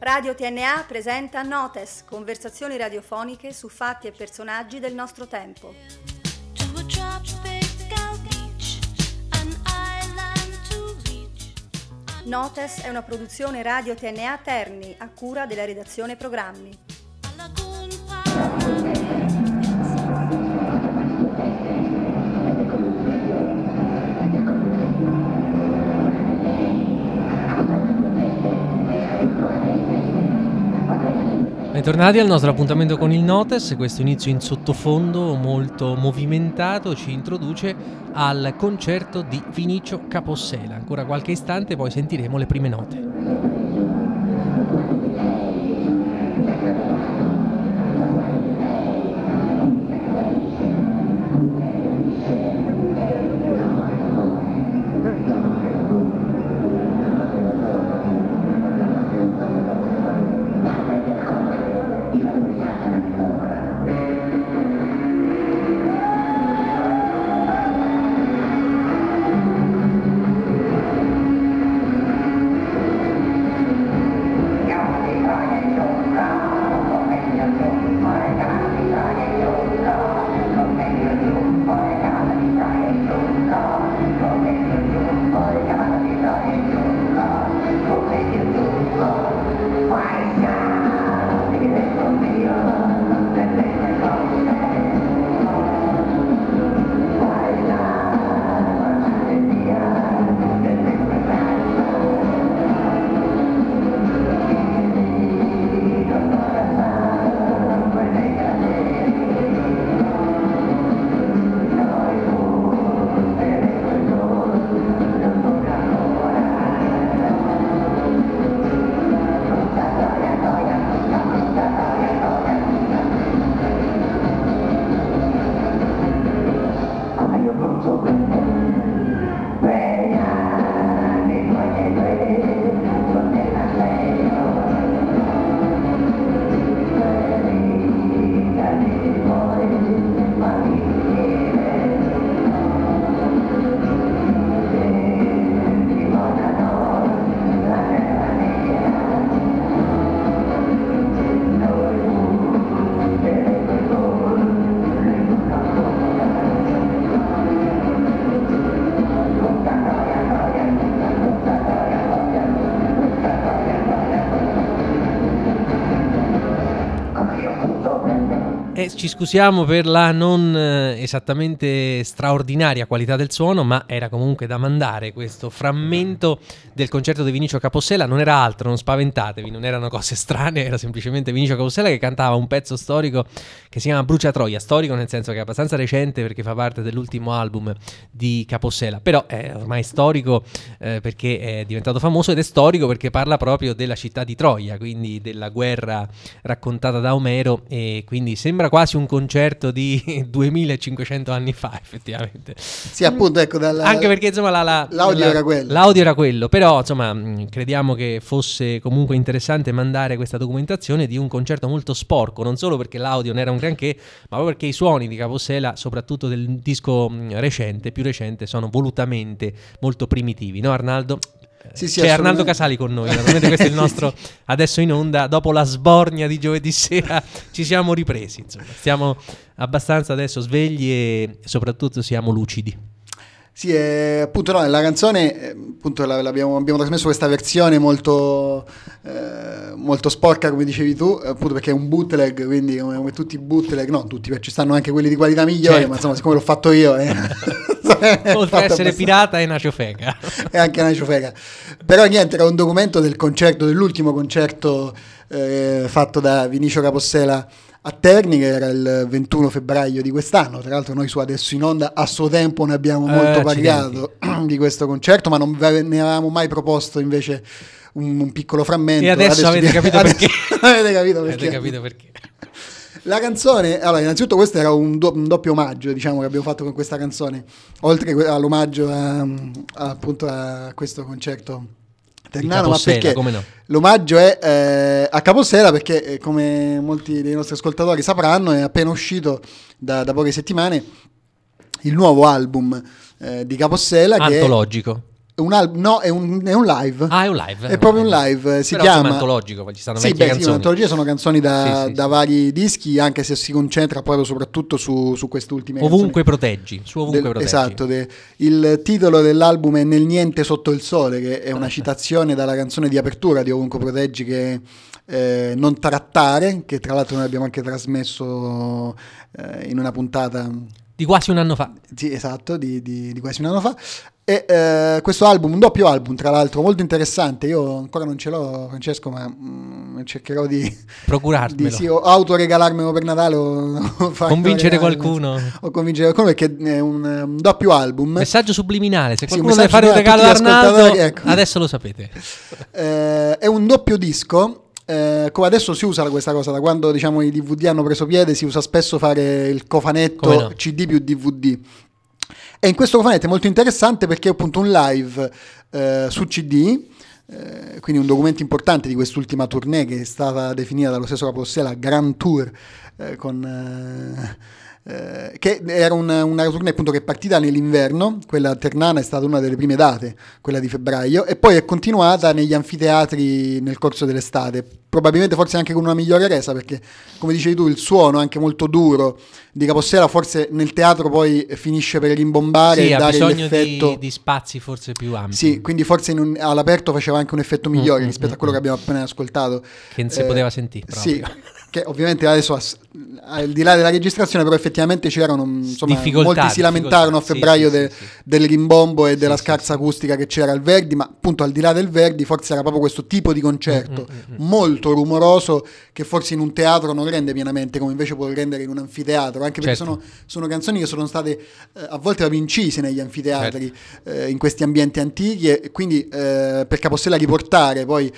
Radio TNA presenta Notes, conversazioni radiofoniche su fatti e personaggi del nostro tempo. Notes è una produzione Radio TNA Terni, a cura della redazione programmi. Bentornati al nostro appuntamento con il Notes. Questo inizio in sottofondo molto movimentato ci introduce al concerto di Vinicio Capossela. Ancora qualche istante, poi sentiremo le prime note. Ci scusiamo per la non esattamente straordinaria qualità del suono, ma era comunque da mandare questo frammento del concerto di Vinicio Capossela. Non era altro, non spaventatevi, non erano cose strane, era semplicemente Vinicio Capossela che cantava un pezzo storico che si chiama Bruciatroia. Storico nel senso che è abbastanza recente perché fa parte dell'ultimo album di Capossela, però è ormai storico perché è diventato famoso, ed è storico perché parla proprio della città di Troia, quindi della guerra raccontata da Omero, e quindi sembra quasi un concerto di 2500 anni fa, effettivamente. Sì, appunto, ecco, anche perché insomma l'audio era quello. L'audio era quello, però insomma crediamo che fosse comunque interessante mandare questa documentazione di un concerto molto sporco, non solo perché l'audio non era un granché, ma proprio perché i suoni di Capossela, soprattutto del disco più recente, sono volutamente molto primitivi, no Arnaldo? Sì, c'è Arnaldo Casali con noi, naturalmente questo è il nostro adesso in onda, dopo la sbornia di giovedì sera ci siamo ripresi, insomma, stiamo abbastanza adesso svegli e soprattutto siamo lucidi. Sì, appunto no, la canzone appunto abbiamo trasmesso questa versione molto sporca, come dicevi tu, appunto perché è un bootleg, quindi come tutti i bootleg, no tutti, perché ci stanno anche quelli di qualità migliore, certo. Ma insomma siccome l'ho fatto io oltre a essere pirata è una ciofeca. È anche una ciofeca. Però niente, era un documento del concerto, dell'ultimo concerto fatto da Vinicio Capossela a Terni, che era il 21 febbraio di quest'anno. Tra l'altro noi su Adesso in Onda a suo tempo ne abbiamo molto parlato di questo concerto, ma non ne avevamo mai proposto invece un piccolo frammento. E adesso avete capito perché. Avete capito perché. La canzone, allora innanzitutto questo era un doppio omaggio, diciamo, che abbiamo fatto con questa canzone, oltre all'omaggio appunto a questo concerto ternano, ma perché come no? L'omaggio è a Capossela perché, come molti dei nostri ascoltatori sapranno, è appena uscito da poche settimane il nuovo album di Capossela, antologico. No, è un live. Ah, è un live. È proprio un live. Si però chiama. È antologico, ci stanno Sì, vecchie canzoni. Sì, antologie sono canzoni da vari dischi, anche se si concentra proprio soprattutto su queste ultime Ovunque canzoni. proteggi, su ovunque proteggi. Esatto, il titolo dell'album è Nel niente sotto il sole, che è una citazione dalla canzone di apertura di Ovunque proteggi, che è Non trattare, che tra l'altro noi abbiamo anche trasmesso in una puntata di quasi un anno fa. Sì, esatto, di quasi un anno fa. E questo album, un doppio album tra l'altro, molto interessante. Io ancora non ce l'ho, Francesco, ma cercherò di procurarmelo, autoregalarmelo per Natale o convincere qualcuno, perché è un doppio album. Messaggio subliminale, se qualcuno un deve fare un regalo ad Arnaldo, ecco. Adesso lo sapete. È un doppio disco. Come adesso si usa questa cosa, da quando diciamo i DVD hanno preso piede, si usa spesso fare il cofanetto CD più DVD. E in questo cofanetto è molto interessante perché è appunto un live su CD, quindi un documento importante di quest'ultima tournée, che è stata definita dallo stesso Capossela Grand Tour, che era una tournée appunto che è partita nell'inverno. Quella a Ternana è stata una delle prime date, quella di febbraio, e poi è continuata negli anfiteatri nel corso dell'estate, probabilmente forse anche con una migliore resa, perché come dicevi tu il suono anche molto duro di Capossela forse nel teatro poi finisce per rimbombare, e dare l'effetto di spazi forse più ampi. Sì, quindi forse all'aperto faceva anche un effetto migliore rispetto a quello che abbiamo appena ascoltato, che non si poteva sentire proprio. Sì, che ovviamente adesso al di là della registrazione, però effettivamente c'erano, insomma, molti si lamentarono a febbraio del rimbombo e della scarsa acustica che c'era al Verdi, ma appunto al di là del Verdi forse era proprio questo tipo di concerto molto rumoroso, che forse in un teatro non rende pienamente come invece può rendere in un anfiteatro, anche perché sono canzoni che sono state a volte proprio incise negli anfiteatri, in questi ambienti antichi, e quindi per Capossela riportare poi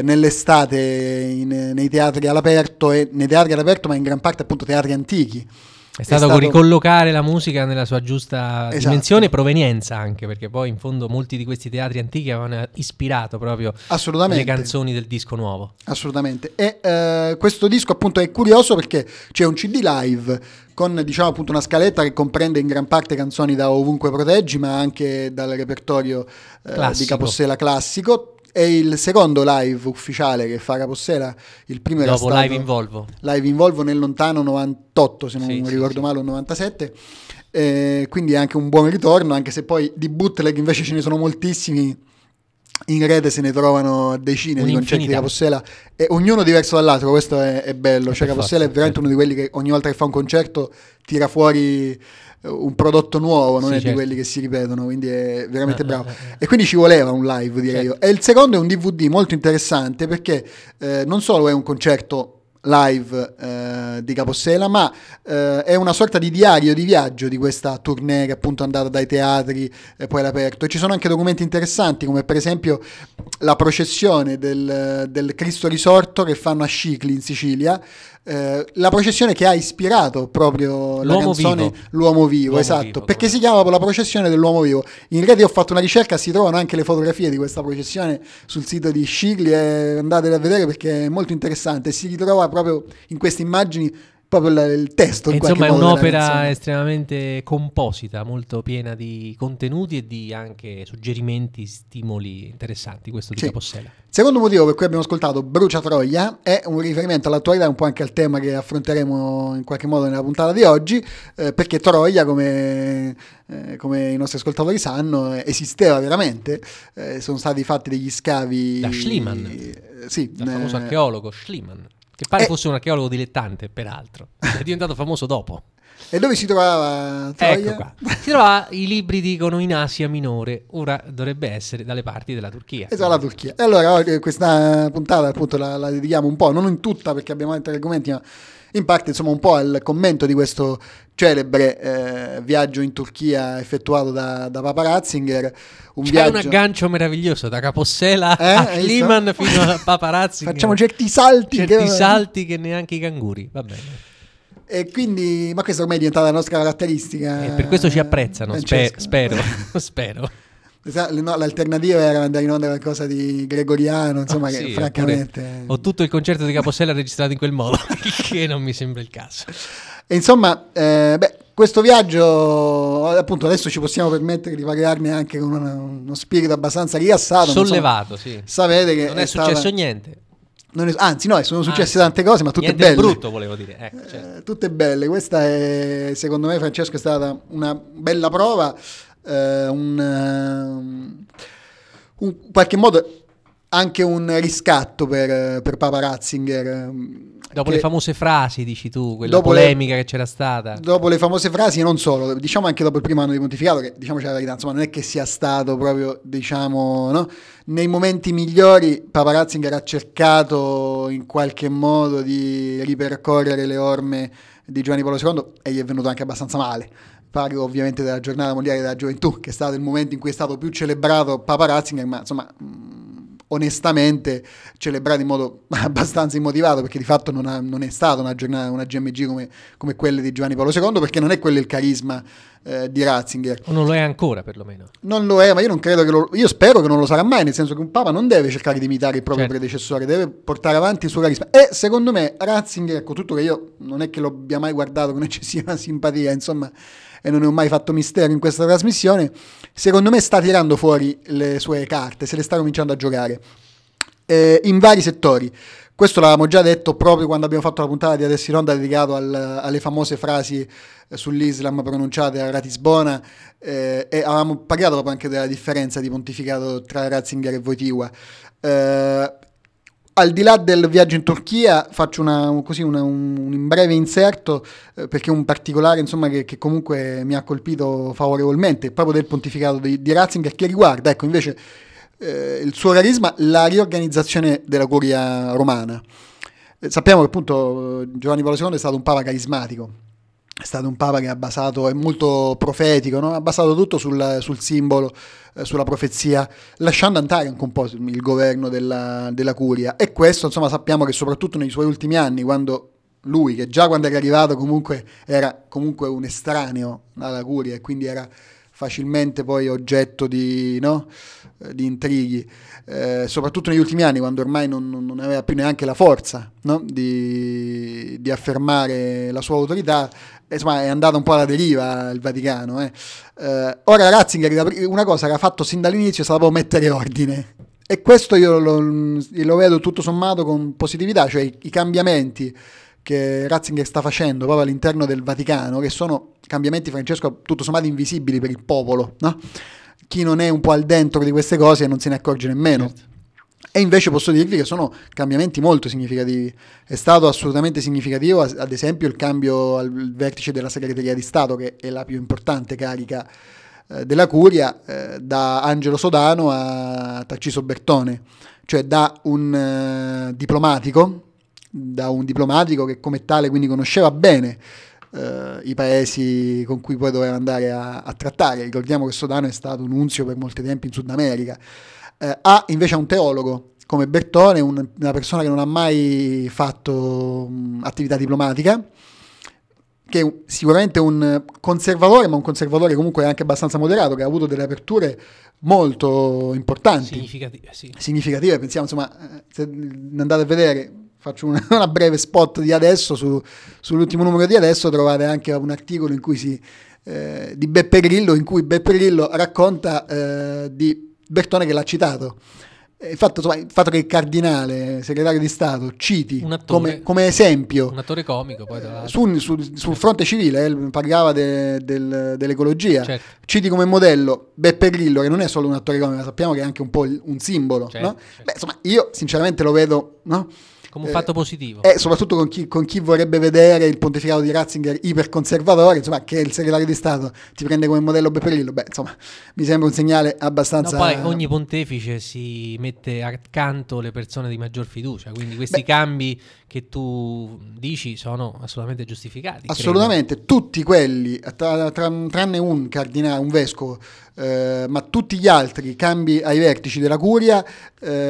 nell'estate nei teatri all'aperto, e nei teatri all'aperto ma in gran parte appunto teatri antichi, è stato ricollocare la musica nella sua giusta dimensione e provenienza, anche perché poi in fondo molti di questi teatri antichi avevano ispirato proprio le canzoni del disco nuovo. Assolutamente. E questo disco appunto è curioso perché c'è un CD live con, diciamo, appunto una scaletta che comprende in gran parte canzoni da Ovunque proteggi, ma anche dal repertorio di Capossela classico. È il secondo live ufficiale che fa Capossela, il primo era stato Live in Volvo nel lontano 98, se non ricordo male, o 97, quindi è anche un buon ritorno, anche se poi di bootleg invece ce ne sono moltissimi. In rete se ne trovano decine di concerti di Capossela, e ognuno diverso dall'altro. Questo è bello, cioè Capossela è veramente uno di quelli che ogni volta che fa un concerto tira fuori un prodotto nuovo, non è di quelli che si ripetono, quindi è veramente bravo. E quindi ci voleva un live, direi io. E il secondo è un DVD molto interessante perché non solo è un concerto live di Capossela, ma è una sorta di diario di viaggio di questa tournée che appunto è andata dai teatri e poi all'aperto, e ci sono anche documenti interessanti come per esempio la processione del Cristo risorto che fanno a Scicli in Sicilia, la processione che ha ispirato proprio la canzone L'Uomo Vivo, esatto, perché si chiama proprio la processione dell'Uomo Vivo. In rete ho fatto una ricerca, si trovano anche le fotografie di questa processione sul sito di Scicli, e andatele a vedere perché è molto interessante, si ritrova proprio in queste immagini proprio il testo. Insomma, è un'opera estremamente composita, molto piena di contenuti e di anche suggerimenti, stimoli interessanti, questo di Capossela. Secondo motivo per cui abbiamo ascoltato Brucia Troia è un riferimento all'attualità, un po' anche al tema che affronteremo in qualche modo nella puntata di oggi, perché Troia, come i nostri ascoltatori sanno, esisteva veramente. Sono stati fatti degli scavi da Schliemann, dal famoso archeologo Schliemann, che pare fosse un archeologo dilettante, peraltro. È diventato famoso dopo. E dove si trovava Troia? Ecco qua. Si trovava, i libri dicono, in Asia Minore. Ora dovrebbe essere dalle parti della Turchia. Esatto, la Turchia. E allora questa puntata appunto la dedichiamo un po', non in tutta perché abbiamo altri argomenti, ma in parte insomma un po' al commento di questo celebre viaggio in Turchia effettuato da Papa Ratzinger. C'è un aggancio meraviglioso da Capossela a Schliemann fino a Papa Ratzinger. Facciamo certi salti che neanche i canguri, va bene. E quindi, ma questa ormai è diventata la nostra caratteristica. E per questo ci apprezzano, spero. No, l'alternativa era andare in onda qualcosa di gregoriano, insomma, che francamente. Ho tutto il concerto di Capossela registrato in quel modo, che non mi sembra il caso. E insomma, questo viaggio, appunto, adesso ci possiamo permettere di parlarne anche con uno spirito abbastanza rilassato, sollevato, insomma, sì. Sapete che non è successo niente. Anzi, no, sono successe tante cose, ma tutte niente belle. Brutto, volevo dire. Certo. Tutte belle. Questa è, secondo me, Francesco, è stata una bella prova, in qualche modo anche un riscatto per Papa Ratzinger. Dopo le famose frasi, dici tu, quella polemica che c'era stata. Dopo le famose frasi, e non solo, diciamo anche dopo il primo anno di pontificato, che diciamoci la verità, insomma, non è che sia stato proprio, diciamo, no? Nei momenti migliori Papa Ratzinger ha cercato in qualche modo di ripercorrere le orme di Giovanni Paolo II e gli è venuto anche abbastanza male. Parlo ovviamente della giornata mondiale della gioventù, che è stato il momento in cui è stato più celebrato Papa Ratzinger, ma insomma onestamente celebrato in modo abbastanza immotivato, perché di fatto non è stata una giornata, una GMG come quelle di Giovanni Paolo II, perché non è quello il carisma di Ratzinger. O non lo è ancora, perlomeno. Non lo è, ma io non credo che io spero che non lo sarà mai, nel senso che un Papa non deve cercare di imitare il proprio predecessore, deve portare avanti il suo carisma. E secondo me Ratzinger, con tutto che io non è che lo abbia mai guardato con eccessiva simpatia, insomma, e non ne ho mai fatto mistero in questa trasmissione, secondo me sta tirando fuori le sue carte, se le sta cominciando a giocare in vari settori. Questo l'avevamo già detto proprio quando abbiamo fatto la puntata di Adesso in Onda dedicato alle famose frasi sull'Islam pronunciate a Ratisbona, e avevamo parlato proprio anche della differenza di pontificato tra Ratzinger e Wojtyła. Al di là del viaggio in Turchia faccio un breve inserto, perché un particolare, insomma, che comunque mi ha colpito favorevolmente, proprio del pontificato di Ratzinger, che riguarda, ecco, invece il suo carisma, la riorganizzazione della curia romana. Sappiamo che appunto Giovanni Paolo II è stato un papa carismatico, è stato un papa che è molto profetico, no? Ha basato tutto sul simbolo, sulla profezia, lasciando andare anche un po' il governo della curia. E questo, insomma, sappiamo che soprattutto nei suoi ultimi anni, quando lui, che già quando era arrivato comunque era comunque un estraneo alla curia e quindi era facilmente poi oggetto di intrighi, soprattutto negli ultimi anni, quando ormai non aveva più neanche la forza, no? di affermare la sua autorità, insomma è andato un po' alla deriva il Vaticano. Ora Ratzinger una cosa che ha fatto sin dall'inizio è stata proprio mettere ordine, e questo io lo vedo tutto sommato con positività, cioè i cambiamenti che Ratzinger sta facendo proprio all'interno del Vaticano, che sono cambiamenti, Francesco, tutto sommato invisibili per il popolo, no? Chi non è un po' al dentro di queste cose non se ne accorge nemmeno. Certo. E invece posso dirvi che sono cambiamenti molto significativi. È stato assolutamente significativo, ad esempio, il cambio al vertice della segreteria di Stato, che è la più importante carica della curia, da Angelo Sodano a Tarciso Bertone, cioè da un diplomatico che come tale quindi conosceva bene i paesi con cui poi doveva andare a trattare. Ricordiamo che Sodano è stato nunzio per molto tempo in Sud America. Ha invece un teologo come Bertone, una persona che non ha mai fatto attività diplomatica, che è sicuramente un conservatore, ma un conservatore comunque anche abbastanza moderato, che ha avuto delle aperture molto importanti, significative. Pensiamo, insomma, se andate a vedere, faccio una breve spot di Adesso, sull'ultimo numero di Adesso trovate anche un articolo in cui di Beppe Grillo, in cui Beppe Grillo racconta di Bertone, che l'ha citato. Il fatto che il cardinale segretario di Stato citi come esempio un attore comico poi sul fronte civile, parlava dell'ecologia, certo. Citi come modello Beppe Grillo, che non è solo un attore comico, ma sappiamo che è anche un po' un simbolo, certo, no? certo. Beh, insomma, io sinceramente lo vedo, no? Come un fatto positivo. E soprattutto con chi vorrebbe vedere il pontificato di Ratzinger iperconservatore, insomma, che il segretario di Stato ti prende come modello Beppe Grillo, beh, insomma, mi sembra un segnale abbastanza... No, poi ogni pontefice si mette accanto le persone di maggior fiducia, quindi questi cambi che tu dici sono assolutamente giustificati. Assolutamente, credo. Tutti quelli, tranne un cardinale, un vescovo, ma tutti gli altri cambi ai vertici della curia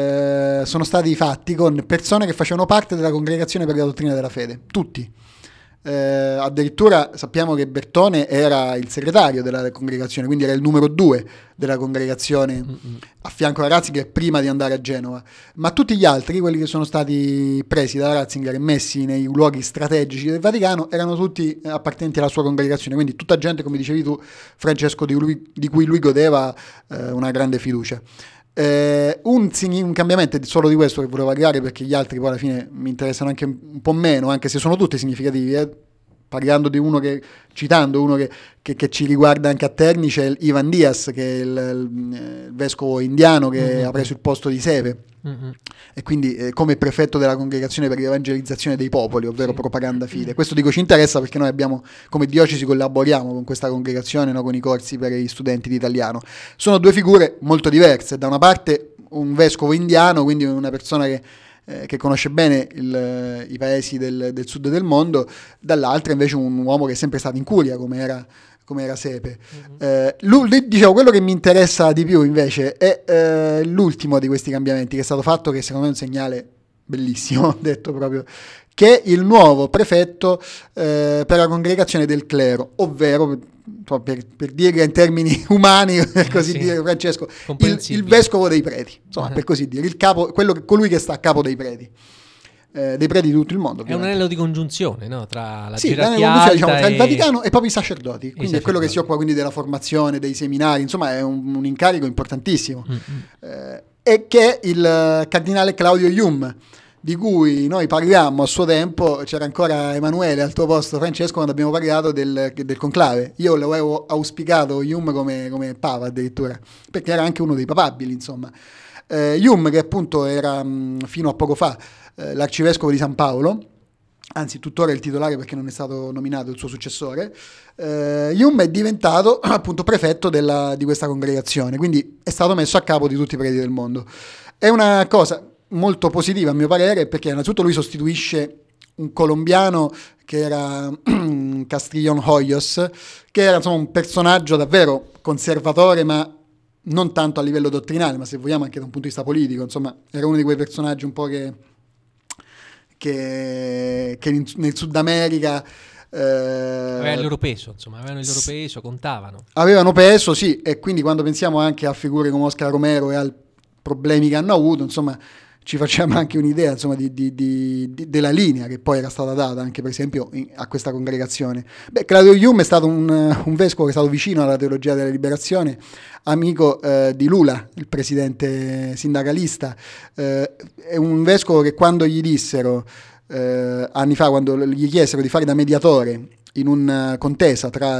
sono stati fatti con persone che facevano parte della Congregazione per la Dottrina della Fede, tutti. Addirittura sappiamo che Bertone era il segretario della congregazione, quindi era il numero 2 della congregazione a fianco a Ratzinger prima di andare a Genova, ma tutti gli altri, quelli che sono stati presi da Ratzinger e messi nei luoghi strategici del Vaticano, erano tutti appartenenti alla sua congregazione, quindi tutta gente, come dicevi tu, Francesco, di cui lui godeva una grande fiducia. Un cambiamento solo di questo che volevo aggiungere, perché gli altri poi alla fine mi interessano anche un po' meno, anche se sono tutti significativi, parlando di citando uno che ci riguarda anche a Terni, c'è Ivan Diaz, che è il vescovo indiano che ha preso il posto di Sepe, e quindi come prefetto della congregazione per l'evangelizzazione dei popoli, ovvero propaganda fide. Questo dico ci interessa perché noi abbiamo, come diocesi, collaboriamo con questa congregazione, no, con i corsi per gli studenti di italiano. Sono due figure molto diverse: da una parte un vescovo indiano, quindi una persona che conosce bene i paesi del sud del mondo, dall'altra invece un uomo che è sempre stato in curia, come era Sepe. Dicevo, quello che mi interessa di più invece è l'ultimo di questi cambiamenti, che è stato fatto, che secondo me è un segnale bellissimo, detto proprio, che è il nuovo prefetto per la congregazione del clero, ovvero, per dire in termini umani, per così dire, Francesco, il vescovo dei preti, insomma, per così dire, il capo, colui che sta a capo dei preti di tutto il mondo. È un anello di congiunzione, no? Tra la gerarchia alta, diciamo, tra il Vaticano e proprio i sacerdoti, quindi è quello che si occupa quindi della formazione, dei seminari, insomma è un incarico importantissimo, e che è il cardinale Claudio Jum, di cui noi parliamo a suo tempo. C'era ancora Emanuele al tuo posto, Francesco, quando abbiamo parlato del conclave. Io l'avevo auspicato Jum come papa addirittura, perché era anche uno dei papabili, insomma. Jum, che appunto era fino a poco fa l'arcivescovo di San Paolo, anzi tuttora è il titolare perché non è stato nominato il suo successore, Jum è diventato appunto prefetto di questa congregazione, quindi è stato messo a capo di tutti i preti del mondo. È una cosa molto positiva a mio parere, perché innanzitutto lui sostituisce un colombiano che era Castrillon Hoyos, che era insomma un personaggio davvero conservatore, ma non tanto a livello dottrinale, ma se vogliamo anche da un punto di vista politico. Insomma, era uno di quei personaggi un po' che nel Sud America avevano il loro peso, contavano. Avevano peso, sì, e quindi quando pensiamo anche a figure come Oscar Romero e ai problemi che hanno avuto, insomma, ci facciamo anche un'idea, insomma, della linea che poi era stata data anche, per esempio, a questa congregazione. Claudio Jum è stato un vescovo che è stato vicino alla teologia della liberazione, amico di Lula, il presidente sindacalista. È un vescovo che quando gli dissero, anni fa, quando gli chiesero di fare da mediatore in una contesa tra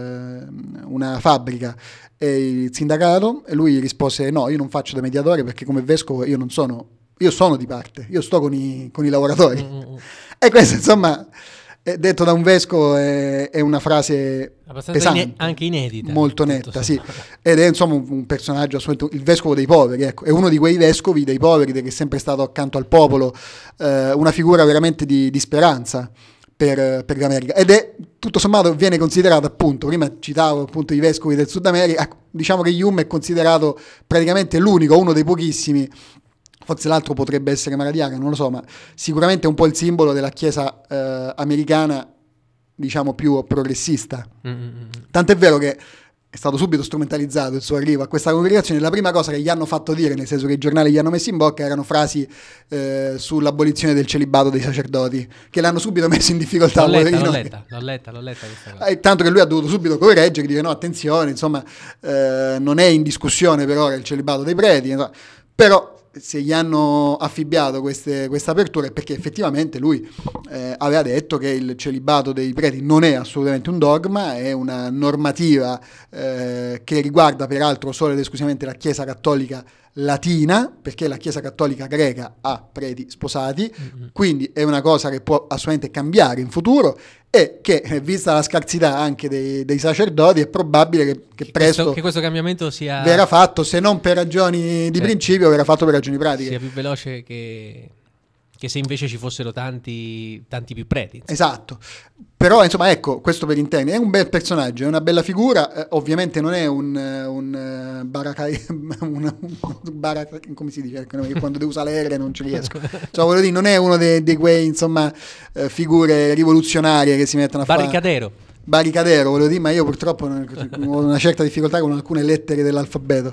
una fabbrica e il sindacato, e lui rispose: no, io non faccio da mediatore perché come vescovo io sono di parte, io sto con i lavoratori. E questo, insomma, detto da un vescovo, è una frase abbastanza pesante, anche inedita, molto netta, sì. Ed è insomma un personaggio assolutamente, il vescovo dei poveri, ecco, è uno di quei vescovi dei poveri che è sempre stato accanto al popolo, una figura veramente di speranza per l'America, ed è tutto sommato viene considerato, appunto, prima citavo appunto i vescovi del Sud America, diciamo che Jum è considerato praticamente l'unico, uno dei pochissimi, forse l'altro potrebbe essere Maradiaga, non lo so, ma sicuramente è un po' il simbolo della chiesa americana, diciamo, più progressista. Tant'è vero che è stato subito strumentalizzato il suo arrivo a questa congregazione. La prima cosa che gli hanno fatto dire, nel senso che i giornali gli hanno messo in bocca, erano frasi sull'abolizione del celibato dei sacerdoti, che l'hanno subito messo in difficoltà. L'ho letta questa cosa. Tanto che lui ha dovuto subito correggere, dire no, attenzione, insomma, non è in discussione per ora il celibato dei preti, però se gli hanno affibbiato questa apertura è perché effettivamente lui aveva detto che il celibato dei preti non è assolutamente un dogma, è una normativa che riguarda peraltro solo ed esclusivamente la Chiesa Cattolica Latina, perché la Chiesa Cattolica Greca ha preti sposati, quindi è una cosa che può assolutamente cambiare in futuro, e che, vista la scarsità anche dei sacerdoti, è probabile che presto questo cambiamento verrà fatto, se non per ragioni di principio, verrà fatto per ragioni pratiche. Sia più veloce che Che se invece ci fossero tanti più preti. Insomma. Esatto. Però insomma, ecco, questo per interni, è un bel personaggio, è una bella figura, ovviamente non è un come si dice, quando devo usare le R non ci riesco, cioè, voglio dire, non è uno di quei insomma figure rivoluzionarie che si mettono a fare barricadero, volevo dire, ma io purtroppo ho una certa difficoltà con alcune lettere dell'alfabeto.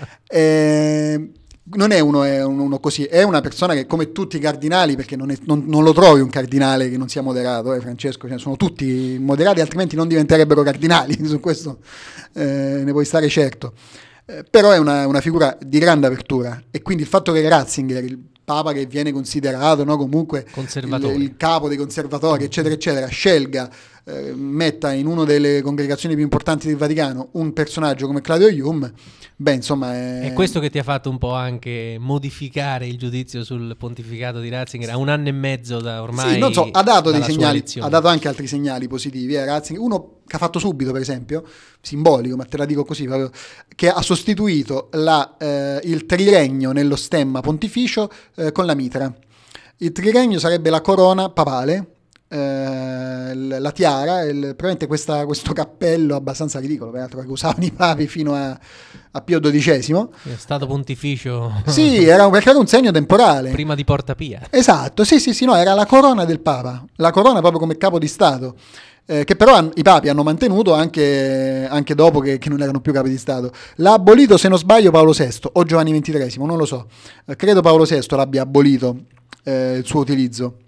Non è uno così, è una persona che, come tutti i cardinali, perché non lo trovi un cardinale che non sia moderato, Francesco, cioè, sono tutti moderati, altrimenti non diventerebbero cardinali, su questo ne puoi stare certo. Però è una figura di grande apertura, e quindi il fatto che Ratzinger, il Papa che viene considerato, no, comunque il capo dei conservatori, eccetera eccetera, scelga, metta in una delle congregazioni più importanti del Vaticano un personaggio come Claudio Hume, beh, insomma, è questo che ti ha fatto un po' anche modificare il giudizio sul pontificato di Ratzinger a 1 anno e mezzo da ormai. Sì, non so, ha dato dei segnali, ha dato anche altri segnali positivi, Ratzinger. Uno che ha fatto subito, per esempio, simbolico, ma te la dico così, proprio, che ha sostituito il triregno nello stemma pontificio con la mitra. Il triregno sarebbe la corona papale, la tiara, probabilmente questo cappello abbastanza ridicolo, peraltro, che usavano i papi fino a Pio XII. È stato pontificio. Sì, perché era un segno temporale. Prima di Porta Pia. Esatto, sì, no, era la corona del Papa, la corona proprio come capo di Stato. Che però i papi hanno mantenuto anche dopo che non erano più capi di Stato. L'ha abolito, se non sbaglio, Paolo VI o Giovanni XXIII, non lo so. Credo Paolo VI l'abbia abolito il suo utilizzo.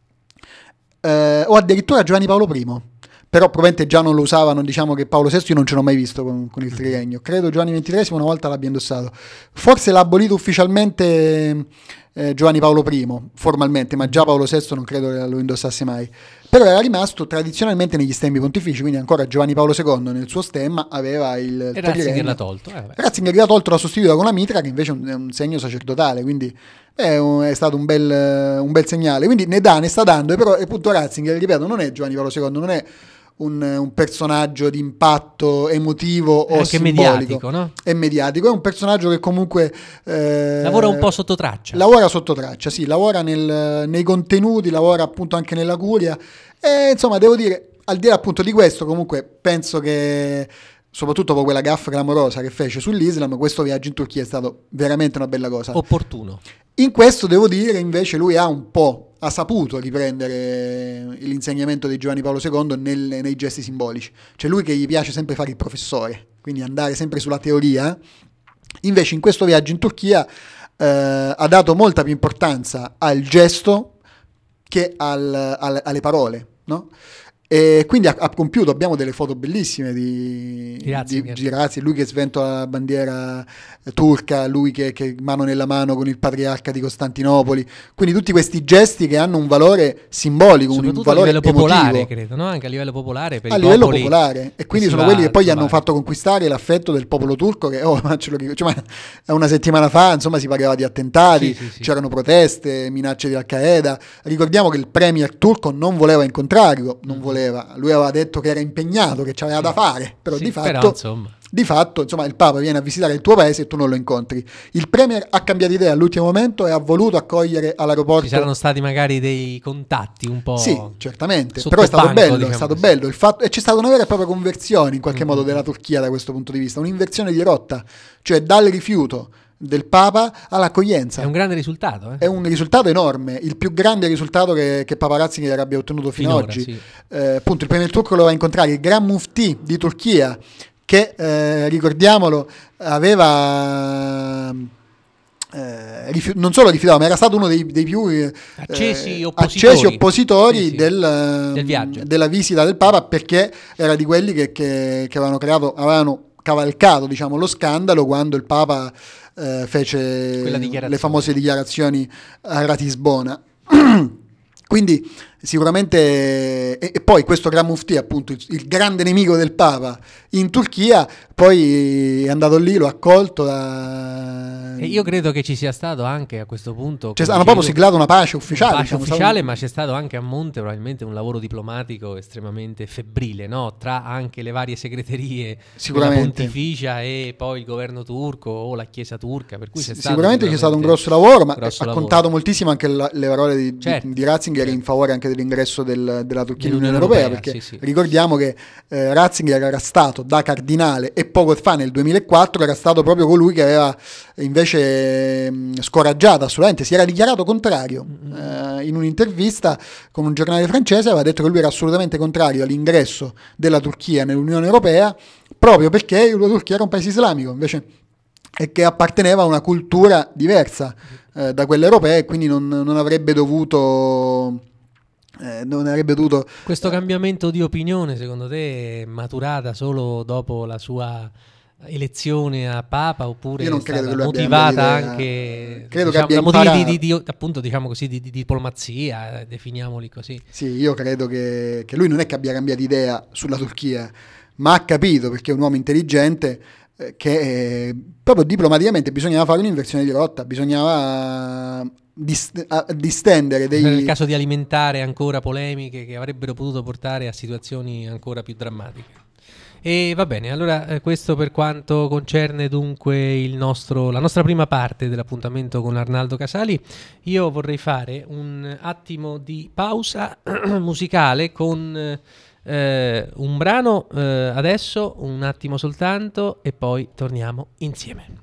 O addirittura Giovanni Paolo I. Però probabilmente già non lo usavano, diciamo che Paolo VI io non ce l'ho mai visto con il triregno. Credo Giovanni XXIII una volta l'abbia indossato. Forse l'ha abolito ufficialmente Giovanni Paolo I, formalmente, ma già Paolo VI non credo che lo indossasse mai. Però era rimasto tradizionalmente negli stemmi pontifici, quindi ancora Giovanni Paolo II nel suo stemma aveva il triregno. Ratzinger l'ha tolto. Ratzinger l'ha tolto, l'ha sostituito con la mitra, che invece è un segno sacerdotale, quindi è stato un bel segnale. Quindi ne sta dando, però appunto Ratzinger, ripeto, non è Giovanni Paolo II, non è un personaggio di impatto emotivo o anche simbolico, mediatico, no? È mediatico, è un personaggio che comunque lavora un po' sotto traccia. Lavora sotto traccia, sì, lavora nei contenuti, lavora appunto anche nella curia, e insomma devo dire, al di là appunto di questo, comunque penso che soprattutto dopo quella gaffa clamorosa che fece sull'Islam, questo viaggio in Turchia è stato veramente una bella cosa. Opportuno. In questo devo dire invece lui ha saputo riprendere l'insegnamento di Giovanni Paolo II nei gesti simbolici. Cioè lui che gli piace sempre fare il professore, quindi andare sempre sulla teoria, invece in questo viaggio in Turchia ha dato molta più importanza al gesto che alle parole, no? E quindi ha compiuto, abbiamo delle foto bellissime di Ratzinger, lui che sventola la bandiera turca, lui che mano nella mano con il patriarca di Costantinopoli, quindi tutti questi gesti che hanno un valore simbolico, soprattutto un valore a livello popolare, emotivo. credo, no? Anche a livello popolare, per a i livello popoli popolare, e quindi sono quelli che poi gli hanno trovare. fatto conquistare l'affetto del popolo turco, che una settimana fa insomma si parlava di attentati, sì. c'erano proteste, minacce di Al-Qaeda. Ricordiamo che il premier turco non voleva incontrarlo, lui aveva detto che era impegnato, che c'aveva da fare, però di fatto insomma il Papa viene a visitare il tuo paese e tu non lo incontri. Il premier ha cambiato idea all'ultimo momento e ha voluto accogliere all'aeroporto. Ci saranno stati magari dei contatti un po'. Sì, certamente, però è stato bello, diciamo, è stato bello il fatto, e c'è stata una vera e propria conversione in qualche modo della Turchia da questo punto di vista, un'inversione di rotta, cioè dal rifiuto del Papa all'accoglienza. È un grande risultato. È un risultato enorme, il più grande risultato che Papa Ratzinger abbia ottenuto fino ad oggi. Sì. Appunto il premier turco lo va a incontrare, il Gran Mufti di Turchia, che ricordiamolo aveva non solo rifiutato, ma era stato uno dei più accesi oppositori del viaggio, della visita del Papa, perché era di quelli che avevano cavalcato, diciamo, lo scandalo quando il Papa fece le famose dichiarazioni a Ratisbona. Quindi sicuramente, e poi questo Gran Muftì, appunto il grande nemico del Papa in Turchia, poi è andato lì, lo ha accolto. E io credo che ci sia stato anche a questo punto, hanno proprio siglato una pace ufficiale, ma c'è stato anche a monte probabilmente un lavoro diplomatico estremamente febbrile, no? Tra anche le varie segreterie della pontificia e poi il governo turco o la chiesa turca, per cui sicuramente c'è stato un grosso lavoro, ma ha contato moltissimo anche le parole di Ratzinger in favore anche dell'ingresso della Turchia nell'Unione Europea, perché ricordiamo che Ratzinger era stato da cardinale e poco fa nel 2004 era stato proprio colui che aveva invece scoraggiato assolutamente, si era dichiarato contrario in un'intervista con un giornale francese, aveva detto che lui era assolutamente contrario all'ingresso della Turchia nell'Unione Europea proprio perché la Turchia era un paese islamico invece, e che apparteneva a una cultura diversa da quella europea, e quindi non avrebbe dovuto Questo cambiamento di opinione secondo te è maturata solo dopo la sua elezione a Papa, oppure io non è credo stata che motivata anche credo diciamo, che da abbia motivi di appunto diciamo così di diplomazia, definiamoli così? Sì, io credo che lui non è che abbia cambiato idea sulla Turchia, ma ha capito, perché è un uomo intelligente, che proprio diplomaticamente bisognava fare un'inversione di rotta, bisognava distendere nel caso di alimentare ancora polemiche che avrebbero potuto portare a situazioni ancora più drammatiche. E va bene, allora questo per quanto concerne dunque la nostra prima parte dell'appuntamento con Arnaldo Casali. Io vorrei fare un attimo di pausa musicale con un brano adesso, un attimo soltanto, e poi torniamo insieme.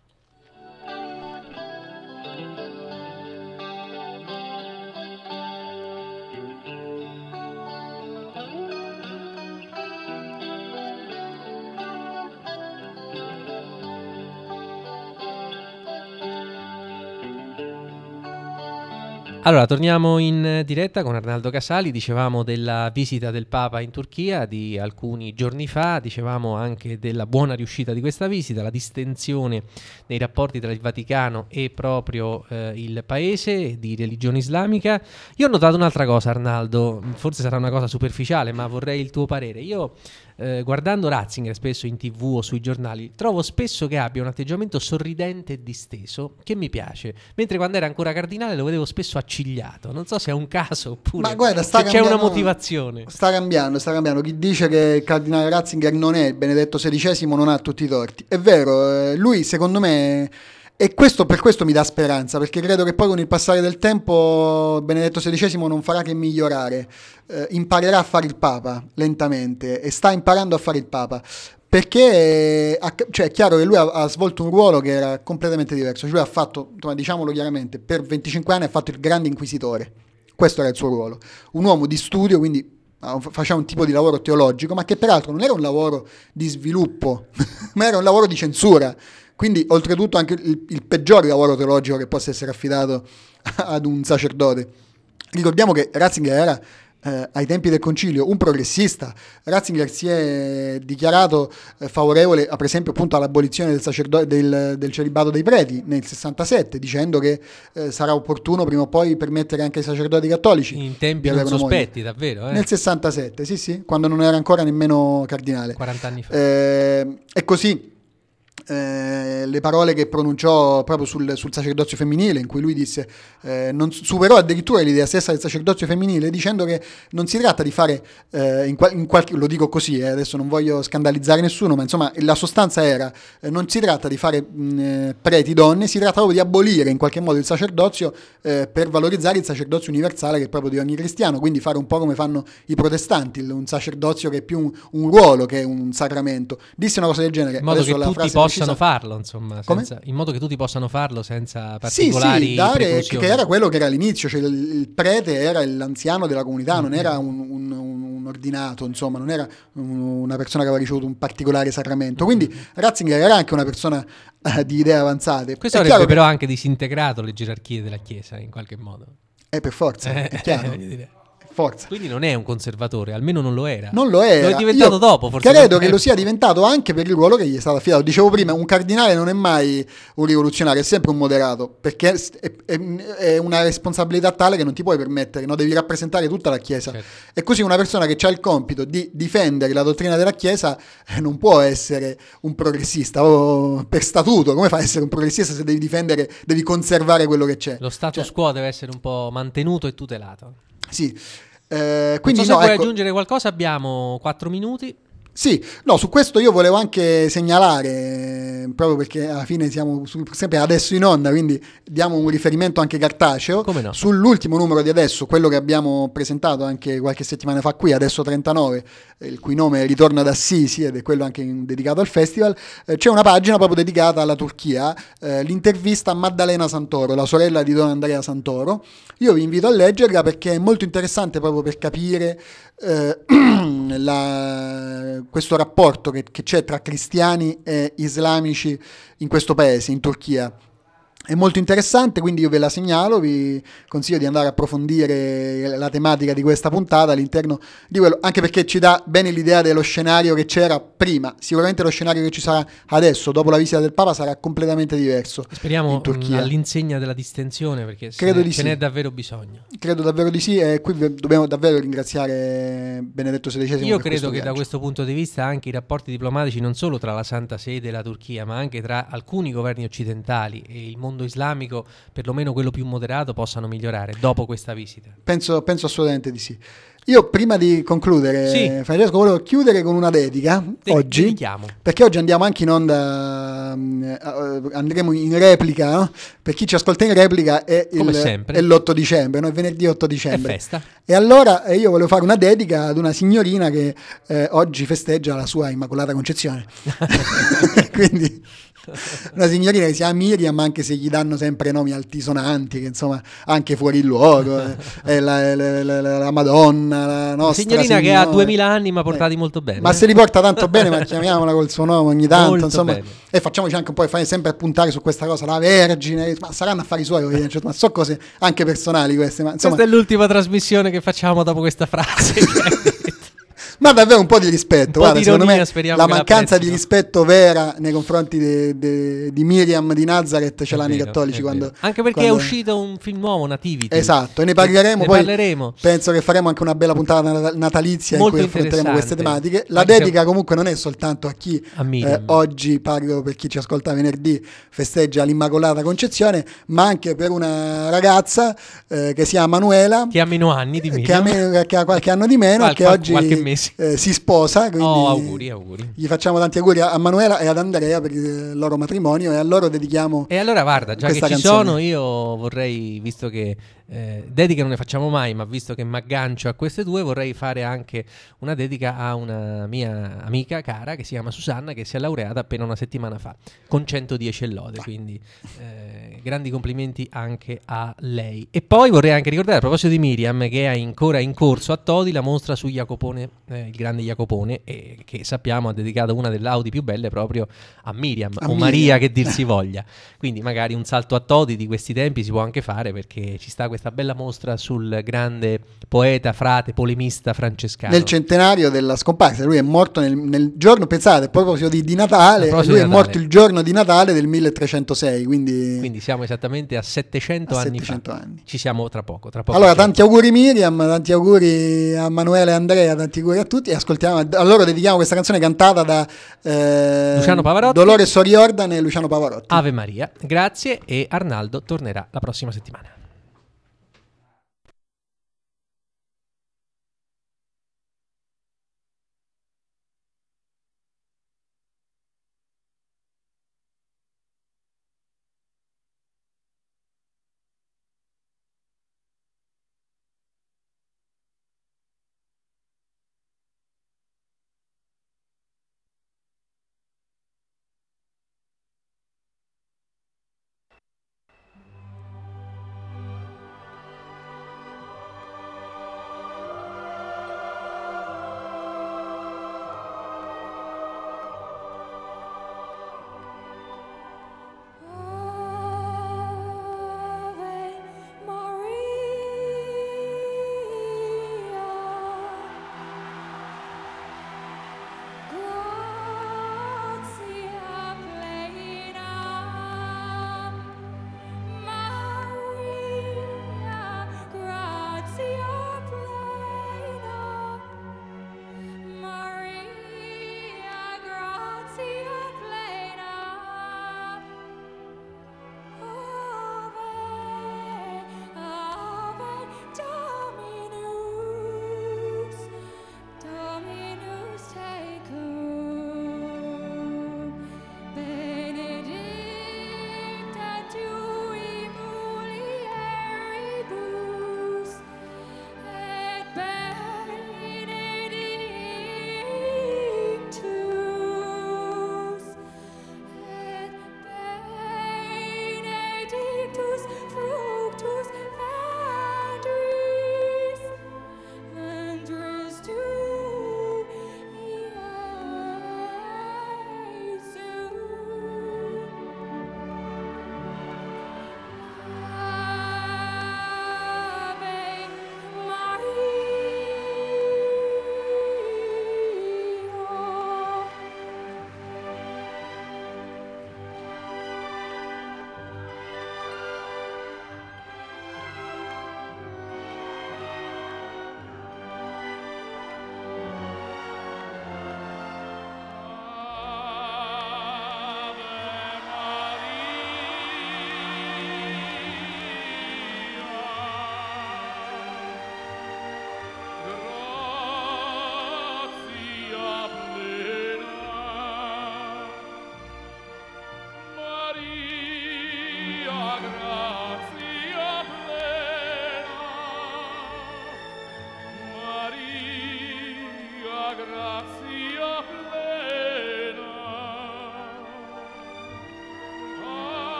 Allora, torniamo in diretta con Arnaldo Casali. Dicevamo della visita del Papa in Turchia di alcuni giorni fa, dicevamo anche della buona riuscita di questa visita, la distensione nei rapporti tra il Vaticano e proprio il paese di religione islamica. Io ho notato un'altra cosa, Arnaldo, forse sarà una cosa superficiale, ma vorrei il tuo parere. Io guardando Ratzinger spesso in TV o sui giornali, trovo spesso che abbia un atteggiamento sorridente e disteso che mi piace, mentre quando era ancora cardinale lo vedevo spesso accigliato. Non so se è un caso oppure se c'è una motivazione. Sta cambiando. Chi dice che il cardinale Ratzinger non è Benedetto XVI non ha tutti i torti. È vero, lui secondo me, e per questo mi dà speranza, perché credo che poi con il passare del tempo Benedetto XVI non farà che migliorare, imparerà a fare il Papa lentamente, e sta imparando a fare il Papa, perché è chiaro che lui ha svolto un ruolo che era completamente diverso. Cioè lui ha fatto, diciamolo chiaramente, per 25 anni ha fatto il grande inquisitore, questo era il suo ruolo, un uomo di studio, quindi faceva un tipo di lavoro teologico, ma che peraltro non era un lavoro di sviluppo ma era un lavoro di censura. Quindi, oltretutto, anche il peggiore lavoro teologico che possa essere affidato ad un sacerdote. Ricordiamo che Ratzinger era, ai tempi del concilio, un progressista. Ratzinger si è dichiarato favorevole, per esempio, appunto all'abolizione del celibato dei preti nel 67, dicendo che sarà opportuno prima o poi permettere anche ai sacerdoti cattolici. In tempi non sospetti, davvero. Nel 67, sì, quando non era ancora nemmeno cardinale. 40 anni fa. E così. Le parole che pronunciò proprio sul sacerdozio femminile, in cui lui disse non superò addirittura l'idea stessa del sacerdozio femminile, dicendo che non si tratta di fare lo dico così, adesso non voglio scandalizzare nessuno, ma insomma la sostanza era non si tratta di fare preti donne, si tratta proprio di abolire in qualche modo il sacerdozio per valorizzare il sacerdozio universale che è proprio di ogni cristiano, quindi fare un po' come fanno i protestanti, un sacerdozio che è più un ruolo che un sacramento. Disse una cosa del genere, in modo che tutti possano farlo, insomma, in modo che tutti possano farlo senza particolari preclusioni. Che era quello che era all'inizio, cioè il prete era l'anziano della comunità, non era un ordinato, insomma, non era una persona che aveva ricevuto un particolare sacramento. Quindi Ratzinger era anche una persona di idee avanzate. Questo avrebbe però anche disintegrato le gerarchie della Chiesa in qualche modo. Per forza, è chiaro. forza. Quindi non è un conservatore, almeno non lo era. Non lo era. Lo è diventato dopo, forse. Credo che lo sia diventato anche per il ruolo che gli è stato affidato. Dicevo prima, un cardinale non è mai un rivoluzionario, è sempre un moderato, perché è una responsabilità tale che non ti puoi permettere, no? Devi rappresentare tutta la Chiesa. Certo. E così una persona che ha il compito di difendere la dottrina della Chiesa non può essere un progressista, o per statuto, come fa a essere un progressista se devi difendere, devi conservare quello che c'è? Lo status quo deve essere un po' mantenuto e tutelato. Sì. Quindi se vuoi aggiungere qualcosa, abbiamo 4 minuti. Sì, no, su questo io volevo anche segnalare, proprio perché alla fine siamo sempre adesso in onda, quindi diamo un riferimento anche cartaceo. Come no? Sull'ultimo numero di adesso, quello che abbiamo presentato anche qualche settimana fa qui, adesso 39, il cui nome è Ritorno ad Assisi ed è quello anche dedicato al festival, c'è una pagina proprio dedicata alla Turchia, l'intervista a Maddalena Santoro, la sorella di Don Andrea Santoro. Io vi invito a leggerla perché è molto interessante proprio per capire questo rapporto che c'è tra cristiani e islamici in questo paese, in Turchia. È molto interessante, quindi io ve la segnalo, vi consiglio di andare a approfondire la tematica di questa puntata all'interno di quello, anche perché ci dà bene l'idea dello scenario che c'era prima. Sicuramente lo scenario che ci sarà adesso, dopo la visita del Papa, sarà completamente diverso. Speriamo in Turchia. All'insegna della distensione, perché ce n'è davvero bisogno. Credo davvero di sì, e qui dobbiamo davvero ringraziare Benedetto XVI. Io credo che da questo punto di vista anche i rapporti diplomatici, non solo tra la Santa Sede e la Turchia, ma anche tra alcuni governi occidentali e il mondo islamico, perlomeno quello più moderato, possano migliorare dopo questa visita. Penso assolutamente di sì. Io prima di concludere, Francesco, volevo chiudere con una dedica oggi, dedichiamo. Perché oggi andiamo anche in onda, andremo in replica, no? Per chi ci ascolta in replica è l'8 dicembre, no? È venerdì 8 dicembre. È festa. E allora io volevo fare una dedica ad una signorina che oggi festeggia la sua Immacolata Concezione. Quindi una signorina che si chiama Miriam, anche se gli danno sempre nomi altisonanti, che insomma anche fuori luogo, è la Madonna, la nostra signorina che ha 2000 anni ma portati molto bene. Ma se li porta tanto bene, ma chiamiamola col suo nome ogni tanto, molto insomma, bene. E facciamoci anche un po' sempre puntare su questa cosa, la Vergine, ma saranno affari suoi, ma so cose anche personali queste, ma insomma. Questa è l'ultima trasmissione che facciamo dopo questa frase. Ma davvero un po' di rispetto, guarda, secondo me la mancanza di rispetto vera nei confronti di Miriam di Nazareth ce l'hanno i cattolici anche perché è uscito un film nuovo, Nativity. Esatto, e ne parleremo penso che faremo anche una bella puntata natalizia molto in cui affronteremo queste tematiche. La dedica comunque non è soltanto a chi oggi, parlo per chi ci ascolta venerdì, festeggia l'Immacolata Concezione, ma anche per una ragazza che si chiama Manuela, che ha meno anni di Miriam, che ha qualche anno di meno, che oggi qualche mese si sposa, quindi auguri. Gli facciamo tanti auguri a Manuela e ad Andrea per il loro matrimonio, e a loro dedichiamo. E allora guarda, già che ci sono, io vorrei, visto che dediche non ne facciamo mai, ma visto che mi aggancio a queste due, vorrei fare anche una dedica a una mia amica cara che si chiama Susanna, che si è laureata appena una settimana fa con 110 e lode, quindi grandi complimenti anche a lei. E poi vorrei anche ricordare, a proposito di Miriam, che è ancora in corso a Todi la mostra su Jacopone, il grande Jacopone, che sappiamo ha dedicato una delle Audi più belle proprio a Miriam, Maria che dir si voglia. Quindi magari un salto a Todi di questi tempi si può anche fare, perché ci sta questa bella mostra sul grande poeta, frate, polemista francescano. Nel centenario della scomparsa, lui è morto nel giorno, pensate, a proposito di Natale, lui è morto il giorno di Natale del 1306, quindi siamo esattamente a 700 anni fa. Ci siamo tra poco. Allora, tanti auguri Miriam, tanti auguri a Manuela e Andrea, tanti auguri a tutti, e ascoltiamo, a loro dedichiamo questa canzone cantata da Luciano Pavarotti, Dolores O'Riordan e Luciano Pavarotti. Ave Maria, grazie, e Arnaldo tornerà la prossima settimana.